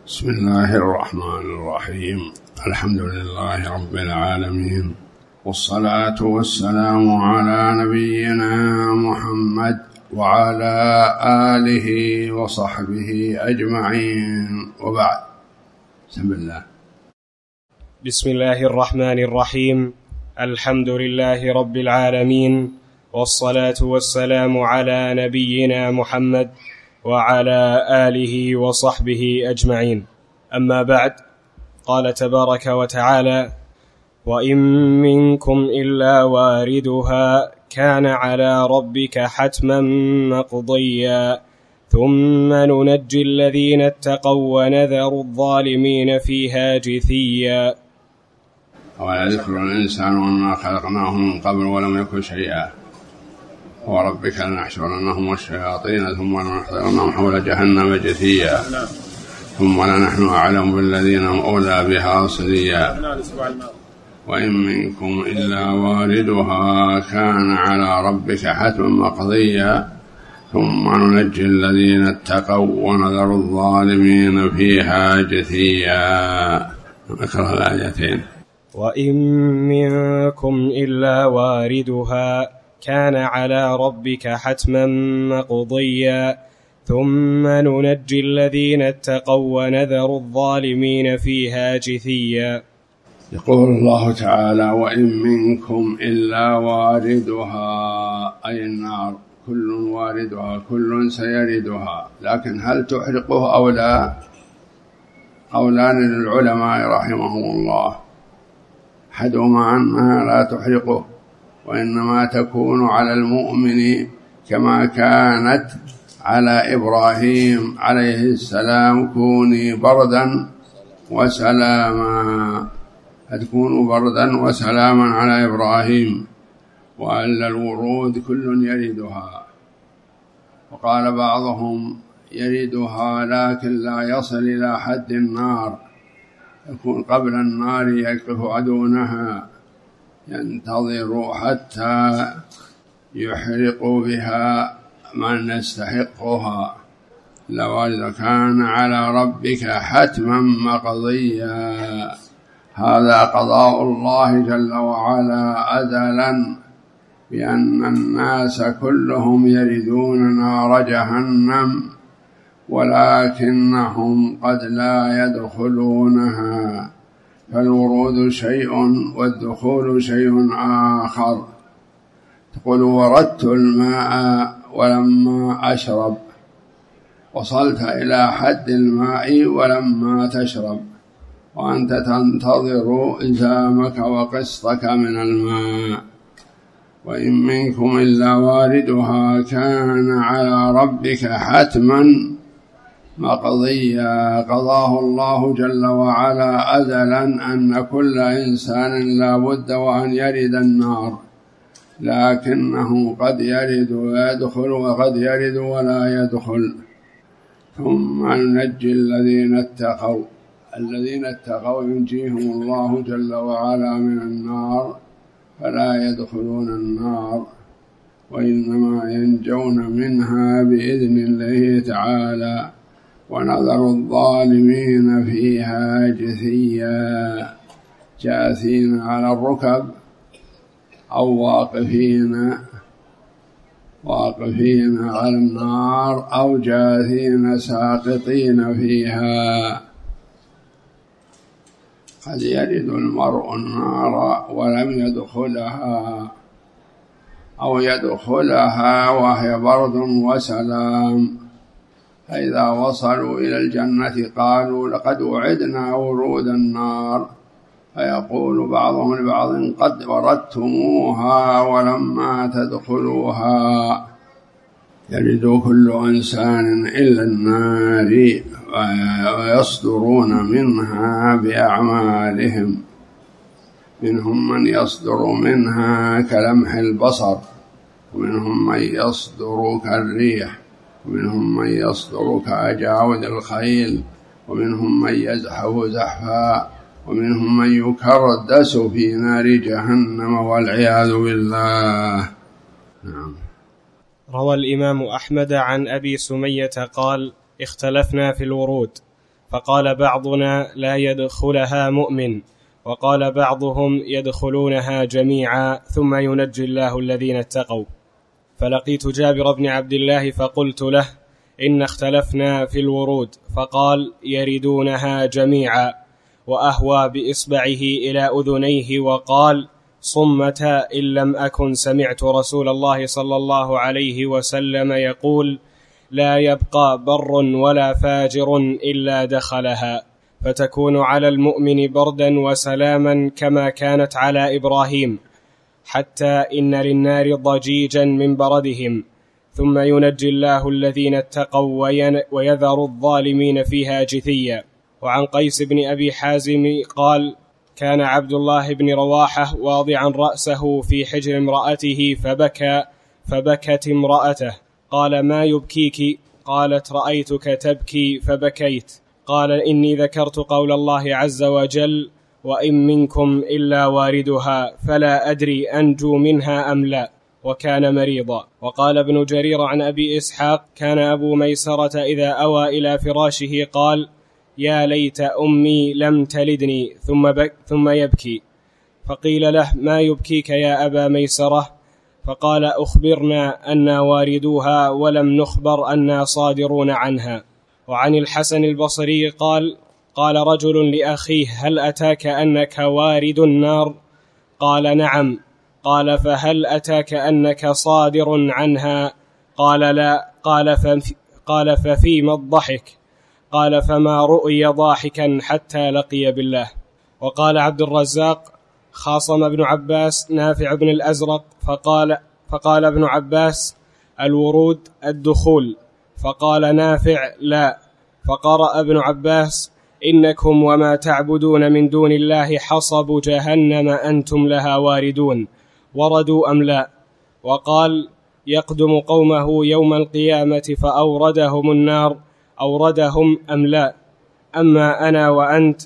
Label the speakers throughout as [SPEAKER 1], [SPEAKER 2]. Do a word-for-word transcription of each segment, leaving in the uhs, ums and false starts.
[SPEAKER 1] بسم الله الرحمن الرحيم. الحمد لله رب العالمين، والصلاة والسلام على نبينا محمد وعلى آله وصحبه أجمعين، وبعد. بسم الله.
[SPEAKER 2] بسم الله الرحمن الرحيم. الحمد لله رب العالمين، والصلاة والسلام على نبينا محمد وعلى آله وصحبه أجمعين. أما بعد، قال تبارك وتعالى: وإن منكم إلا واردها كان على ربك حتما مقضيا ثم ننجي الذين اتقوا ونذر الظالمين فيها جثيا.
[SPEAKER 1] ولا يذكر الإنسان وما خلقناه من قبل ولم يكن شيئا وربك لنحشرنهم والشياطين ثم لنحضرنهم حول جهنم جثيا ثم لنحن أعلم بالذين هم أولى بها صليا. وإن منكم إلا واردها كان على ربك حتما مقضيا ثم ننجي الذين اتقوا ونذر الظالمين فيها جثيا. اقرأ الآيتين.
[SPEAKER 2] وإن منكم إلا واردها كان على ربك حتما مقضيا ثم ننجي الذين اتقوا ونذر الظالمين فيها جثيا.
[SPEAKER 1] يقول الله تعالى: وإن منكم إلا واردها، أي النار، كل واردها، كل سيردها، لكن هل تحرقه أو لا؟ قولان للعلماء رحمهم الله. أحدهما أنها لا تحرقه، وإنما تكون على المؤمن كما كانت على إبراهيم عليه السلام: كوني بردا وسلاما، تكون بردا وسلاما على إبراهيم، وألا الورود كل يردها. وقال بعضهم: يردها لكن لا يصل إلى حد النار، يكون قبل النار، يقف عدونها ينتظر حتى يحرق بها من يستحقها. لوالد كان على ربك حتما مقضيا، هذا قضاء الله جل وعلا أزلا بأن الناس كلهم يردون نار جهنم، ولكنهم قد لا يدخلونها، فالورود شيء والدخول شيء آخر. تقول: وردت الماء ولما أشرب، وصلت إلى حد الماء ولما تشرب، وأنت تنتظر إلزامك وقسطك من الماء. وإن منكم إلا واردها كان على ربك حتما مقضيا، قضاه الله جل وعلا أزلا أن كل إنسان لا بد وأن يرد النار، لكنه قد يرد ويدخل وقد يرد ولا يدخل. ثم ننجي الذين اتقوا، الذين اتقوا ينجيهم الله جل وعلا من النار فلا يدخلون النار، وإنما ينجون منها بإذن الله تعالى، ونذر الظالمين فيها جثيا، جاثين على الركب أو واقفين واقفين على النار، أو جاثين ساقطين فيها. قد يرد المرء النار ولم يدخلها، أو يدخلها وهي برد وسلام، فإذا وصلوا إلى الجنة قالوا: لقد وعدنا ورود النار، فيقول بعضهم لبعض: قد وردتموها ولما تدخلوها. يرد كل إنسان إلا النار، ويصدرون منها بأعمالهم، منهم من يصدر منها كلمح البصر، ومنهم من يصدر كالريح، ومنهم من يصدر كأجاود الخيل، ومنهم من يزحف زحفا، ومنهم من يكردس في نار جهنم والعياذ بالله. نعم.
[SPEAKER 2] روى الإمام أحمد عن أبي سمية قال: اختلفنا في الورود، فقال بعضنا لا يدخلها مؤمن، وقال بعضهم يدخلونها جميعا ثم ينجي الله الذين اتقوا. فلقيت جابر بن عبد الله فقلت له إن اختلفنا في الورود، فقال يردونها جميعا، وأهوى بإصبعه إلى أذنيه وقال صمة إن لم أكن سمعت رسول الله صلى الله عليه وسلم يقول لا يبقى بر ولا فاجر إلا دخلها، فتكون على المؤمن بردا وسلاما كما كانت على إبراهيم، حتى إن للنار ضجيجا من بردهم، ثم ينجي الله الذين اتقوا ويذر الظالمين فيها جثيا. وعن قيس بن أبي حازم قال كان عبد الله بن رواحة واضعا رأسه في حجر امرأته فبكى فبكت امرأته، قال ما يبكيك؟ قالت رأيتك تبكي فبكيت. قال إني ذكرت قول الله عز وجل وإن منكم إلا واردها فلا أدري أنجو منها أم لا، وكان مريضا. وقال ابن جرير عن أبي إسحاق كان أبو ميسرة إذا أوى إلى فراشه قال يا ليت أمي لم تلدني ثم, بك ثم يبكي. فقيل له ما يبكيك يا أبا ميسرة؟ فقال أخبرنا أنا واردوها ولم نخبر أنا صادرون عنها. وعن الحسن البصري قال قال رجل لأخيه هل أتاك أنك وارد النار؟ قال نعم. قال فهل أتاك أنك صادر عنها؟ قال لا. قال, فف قال ففيما الضحك؟ قال فما رؤي ضاحكا حتى لقي بالله. وقال عبد الرزاق خاصم ابن عباس نافع بن الأزرق فقال, فقال ابن عباس الورود الدخول، فقال نافع لا. فقرأ ابن عباس إنكم وما تعبدون من دون الله حصب جهنم أنتم لها واردون، وردوا أم لا؟ وقال يقدم قومه يوم القيامة فأوردهم النار، أوردهم أم لا؟ أما أنا وأنت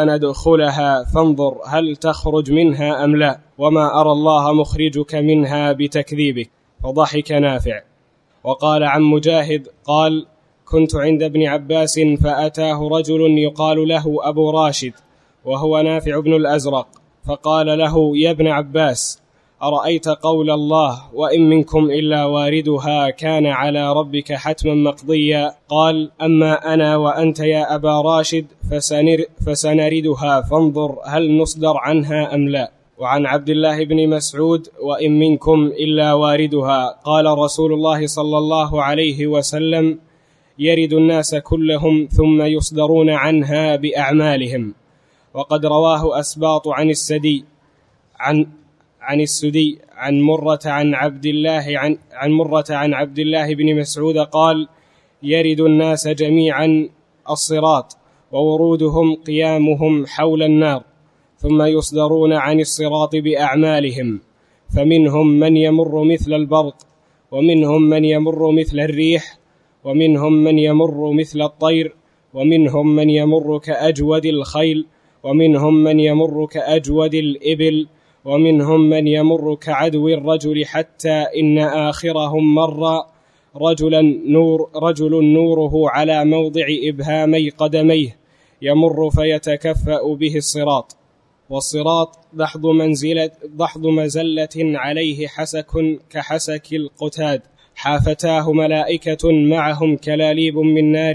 [SPEAKER 2] فسندخلها فانظر هل تخرج منها أم لا، وما أرى الله مخرجك منها بتكذيبك. فضحك نافع. وقال عن مجاهد قال كنت عند ابن عباس فأتاه رجل يقال له أبو راشد وهو نافع بن الأزرق، فقال له يا ابن عباس أرأيت قول الله وإن منكم إلا واردها كان على ربك حتما مقضيا؟ قال أما أنا وأنت يا أبا راشد فسنر فسنردها فانظر هل نصدر عنها أم لا. وعن عبد الله بن مسعود وإن منكم إلا واردها قال رسول الله صلى الله عليه وسلم يرد الناس كلهم ثم يصدرون عنها بأعمالهم. وقد رواه أسباط عن السدي عن عن السدي عن مرة عن عبد الله عن عن مرة عن عبد الله بن مسعود قال يرد الناس جميعا الصراط وورودهم قيامهم حول النار، ثم يصدرون عن الصراط بأعمالهم، فمنهم من يمر مثل البرق، ومنهم من يمر مثل الريح، ومنهم من يمر مثل الطير، ومنهم من يمر كأجود الخيل، ومنهم من يمر كأجود الإبل، ومنهم من يمر كعدو الرجل، حتى إن آخرهم مر رجلا نور رجل نوره على موضع إبهامي قدميه يمر فيتكفأ به الصراط. والصراط دحض منزلة دحض مزلة عليه حسك كحسك القتاد، حافتاه ملائكة معهم كلاليب من نار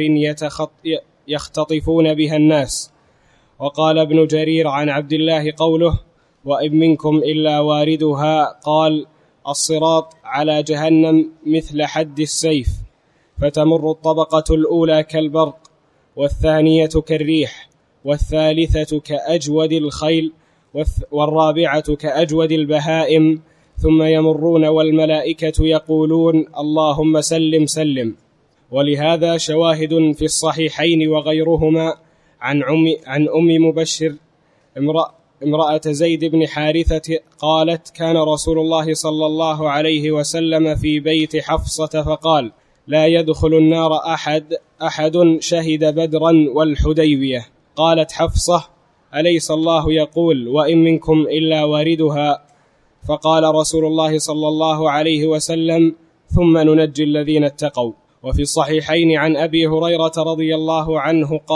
[SPEAKER 2] يختطفون بها الناس. وقال ابن جرير عن عبد الله قوله وإن منكم إلا واردها قال الصراط على جهنم مثل حد السيف، فتمر الطبقة الأولى كالبرق، والثانية كالريح، والثالثة كأجود الخيل، والرابعة كأجود البهائم، ثم يمرون والملائكة يقولون اللهم سلم سلم. ولهذا شواهد في الصحيحين وغيرهما عن عن أم مبشر امرأة امرأة زيد بن حارثة قالت كان رسول الله صلى الله عليه وسلم في بيت حفصة فقال لا يدخل النار أحد أحد شهد بدرا والحديبية. قالت حفصة أليس الله يقول وإن منكم إلا واردها؟ فقال رسول الله صلى الله عليه وسلم ثم ننجي الذين اتقوا. وفي الصحيحين عن أبي هريرة رضي الله عنه قال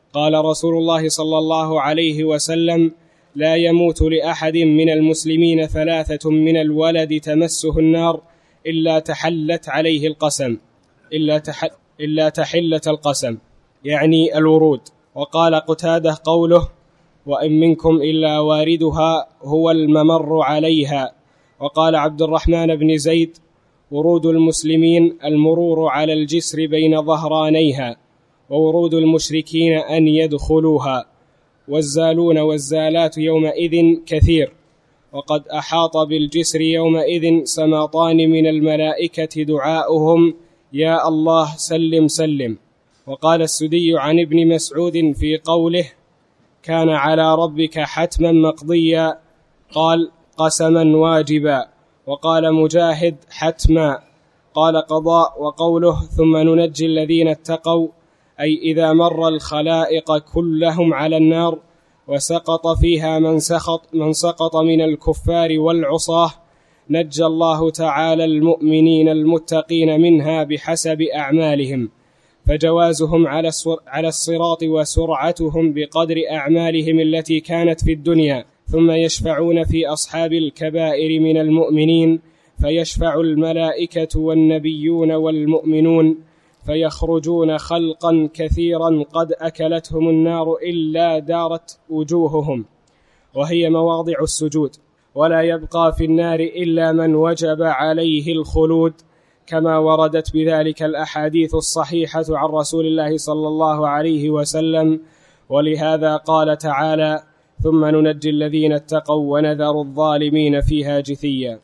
[SPEAKER 2] قال رسول الله صلى الله عليه وسلم: لا يموت لأحد من المسلمين ثلاثة من الولد تمسه النار إلا تحلت عليه القسم إلا, تح إلا تحلة القسم، يعني الورود. وقال قتادة قوله: وإن منكم إلا واردها هو الممر عليها. وقال عبد الرحمن بن زيد: ورود المسلمين المرور على الجسر بين ظهرانيها، وورود المشركين أن يدخلوها، والزالون والزالات يومئذ كثير، وقد أحاط بالجسر يومئذ سماطان من الملائكة دعاؤهم: يا الله سلم سلم. وقال السدي عن ابن مسعود في قوله: كان على ربك حتما مقضيا، قال: قسما واجبا. وقال مجاهد: حتما. قال قضاء. وقوله: ثم ننجي الذين اتقوا، أي إذا مر الخلائق كلهم على النار وسقط فيها من سقط, من سقط من الكفار والعصاة، نجى الله تعالى المؤمنين المتقين منها بحسب أعمالهم، فجوازهم على الصراط وسرعتهم بقدر أعمالهم التي كانت في الدنيا. ثم يشفعون في أصحاب الكبائر من المؤمنين، فيشفع الملائكة والنبيون والمؤمنون، فيخرجون خلقا كثيرا قد أكلتهم النار إلا دارت وجوههم، وهي مواضع السجود، ولا يبقى في النار إلا من وجب عليه الخلود، كما وردت بذلك الأحاديث الصحيحة عن رسول الله صلى الله عليه وسلم. ولهذا قال تعالى: ثم ننجي الذين اتقوا ونذر الظالمين فيها جثيا.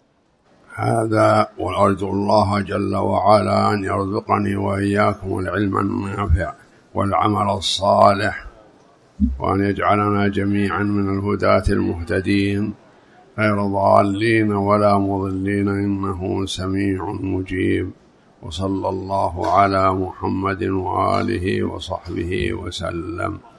[SPEAKER 1] هذا وأرجو الله جل وعلا أن يرزقني وإياكم العلم النافع والعمل الصالح، وأن يجعلنا جميعا من الهداة المهتدين غير ضالين ولا مضلين، إنه سميع مجيب. وصلى الله على محمد وآله وصحبه وسلم.